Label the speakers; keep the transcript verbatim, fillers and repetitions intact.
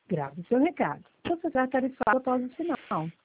Speaker 1: Grave seu recado. Você será tarifado após o sinal.